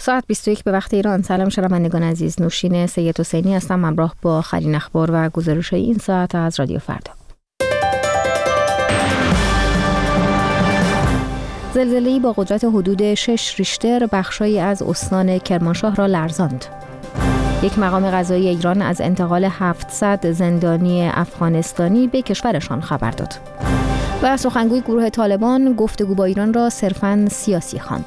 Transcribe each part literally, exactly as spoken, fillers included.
ساعت بیست و یک به وقت ایران. سلام شنوندگان عزیز، نوشین سید حسینی هستم همراه با آخرین اخبار و گزارش‌های این ساعت از رادیو فردا. زلزله‌ای با قدرت حدود شش ریشتر بخشایی از استان کرمانشاه را لرزاند. یک مقام قضایی ایران از انتقال هفتصد زندانی افغانستانی به کشورشان خبر داد. و سخنگوی گروه طالبان گفتگو با ایران را صرفاً سیاسی خواند.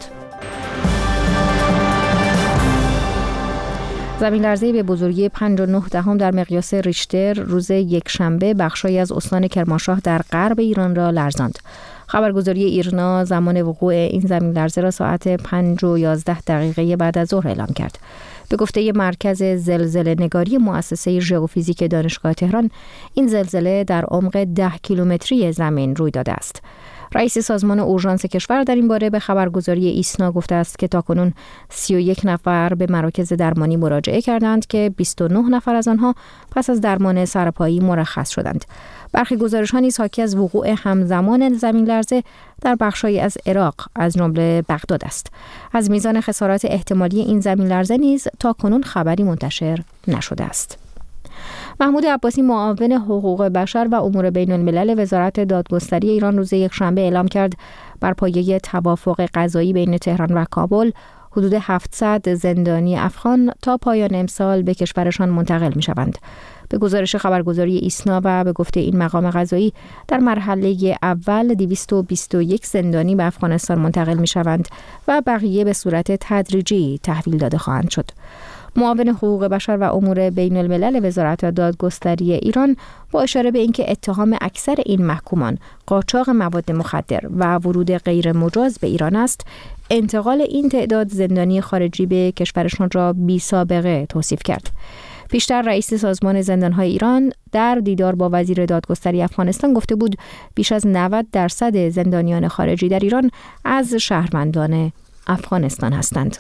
زمین لرزه‌ای به بزرگی پنج و نه دهم در مقیاس ریشتر روز یکشنبه بخشایی از استان کرمانشاه در غرب ایران را لرزاند. خبرگزاری ایرنا زمان وقوع این زمین لرزه را ساعت پنج و یازده دقیقه بعد از ظهر اعلام کرد. به گفته مرکز زلزله نگاری مؤسسه ژئوفیزیک دانشگاه تهران، این زلزله در عمق ده کیلومتری زمین روی داده است. رئیس سازمان اورژانس کشور در این باره به خبرگزاری ایسنا گفته است که تاکنون سی و یک نفر به مراکز درمانی مراجعه کردند که بیست و نه نفر از آنها پس از درمان سرپایی مرخص شدند. برخی گزارش‌ها نیز حاکی از وقوع همزمان زمین لرزه در بخش‌هایی از عراق از جمله بغداد است. از میزان خسارات احتمالی این زمین لرزه نیز تاکنون خبری منتشر نشده است. محمود عباسی معاون حقوق بشر و امور بین الملل وزارت دادگستری ایران روز یکشنبه اعلام کرد بر پایه توافق قضایی بین تهران و کابل حدود هفتصد زندانی افغان تا پایان امسال به کشورشان منتقل می شوند. به گزارش خبرگزاری ایسنا و به گفته این مقام قضایی در مرحله اول دویست و بیست و یک زندانی به افغانستان منتقل می شوند و بقیه به صورت تدریجی تحویل داده خواهند شد. معاون حقوق بشر و امور بین الملل وزارت دادگستری ایران با اشاره به اینکه اتهام اکثر این محکومان قاچاق مواد مخدر و ورود غیر مجاز به ایران است، انتقال این تعداد زندانی خارجی به کشورشان را بی سابقه توصیف کرد. پیشتر رئیس سازمان زندانهای ایران در دیدار با وزیر دادگستری افغانستان گفته بود بیش از نود درصد زندانیان خارجی در ایران از شهروندان افغانستان هستند.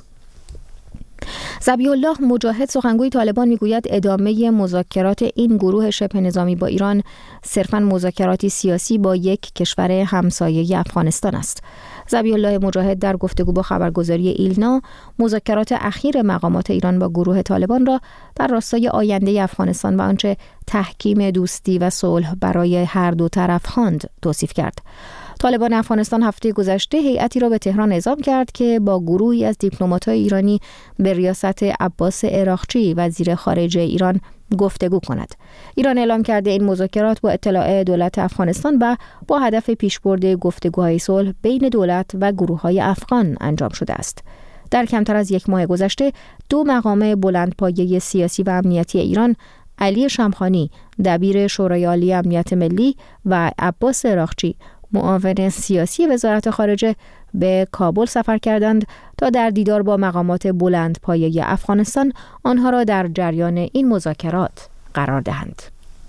ذبیح الله مجاهد سخنگوی طالبان میگوید ادامه مذاکرات این گروه شبه نظامی با ایران صرفاً مذاکراتی سیاسی با یک کشور همسایه افغانستان است. ذبیح الله مجاهد در گفتگو با خبرگزاری ایلنا مذاکرات اخیر مقامات ایران با گروه طالبان را در راستای آینده افغانستان و آنچه تحکیم دوستی و صلح برای هر دو طرف خواند توصیف کرد. طالبان افغانستان هفته گذشته هیئتی را به تهران اعزام کرد که با گروهی از دیپلمات‌های ایرانی به ریاست عباس عراقچی وزیر خارجه ایران گفتگو کند. ایران اعلام کرده این مذاکرات با اطلاع دولت افغانستان و با هدف پیشبرد گفتگوهای صلح بین دولت و گروه‌های افغان انجام شده است. در کمتر از یک ماه گذشته دو مقام بلندپایه سیاسی و امنیتی ایران، علی شمخانی دبیر شورای عالی امنیت ملی و عباس عراقچی معاون سیاسی وزارت خارجه به کابل سفر کردند تا در دیدار با مقامات بلند پایه افغانستان آنها را در جریان این مذاکرات قرار دهند.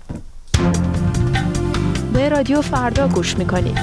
به رادیو فردا گوش می‌کنید.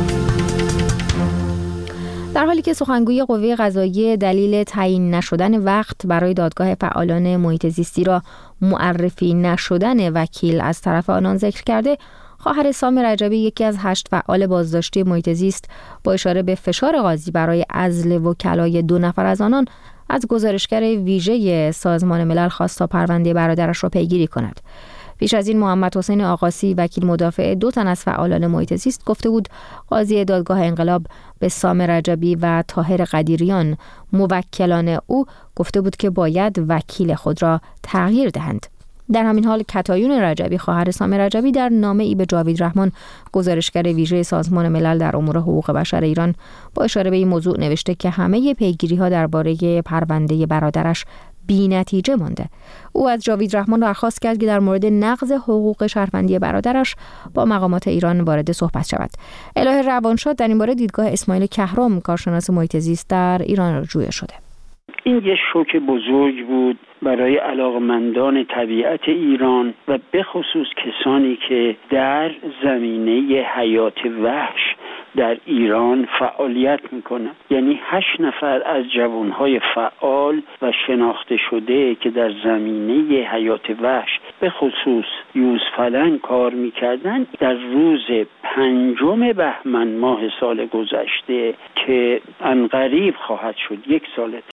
در حالی که سخنگوی قوه قضاییه دلیل تعیین نشدن وقت برای دادگاه فعالان محیط زیستی را معرفی نشدن وکیل از طرف آنان ذکر کرده، خواهر سام رجبی یکی از هشت فعال بازداشتی محیط زیست با اشاره به فشار قاضی برای عزل وکلای دو نفر از آنان از گزارشگر ویژه سازمان ملل خواست تا پرونده برادرش را پیگیری کند. پیش از این محمد حسین آقاسی وکیل مدافع دو تن از فعالان محیط زیست گفته بود قاضی دادگاه انقلاب به سام رجبی و طاهر قدیریان موکلان او گفته بود که باید وکیل خود را تغییر دهند. در همین حال کتایون رجبی خواهر سام رجبی در نامه‌ای به جاوید رحمان گزارشگر ویژه سازمان ملل در امور حقوق بشر ایران با اشاره به این موضوع نوشته که همه پیگیری‌ها درباره پرونده برادرش بی‌نتیجه مانده. او از جاوید رحمان درخواست کرد که در مورد نقض حقوق شهروندی برادرش با مقامات ایران وارد صحبت شود. الهه روانشاد در این باره دیدگاه اسماعیل کهرم کارشناس محیط زیست در ایران جویا شده. این یه شوک بزرگ بود برای علاقمندان طبیعت ایران و به خصوص کسانی که در زمینه حیات وحش در ایران فعالیت میکنن. یعنی هشت نفر از جوانهای فعال و شناخته شده که در زمینه حیات وحش به خصوص یوزفلنگ کار میکردن در روز پنجم بهمن ماه سال گذشته که عنقریب خواهد شد یک سال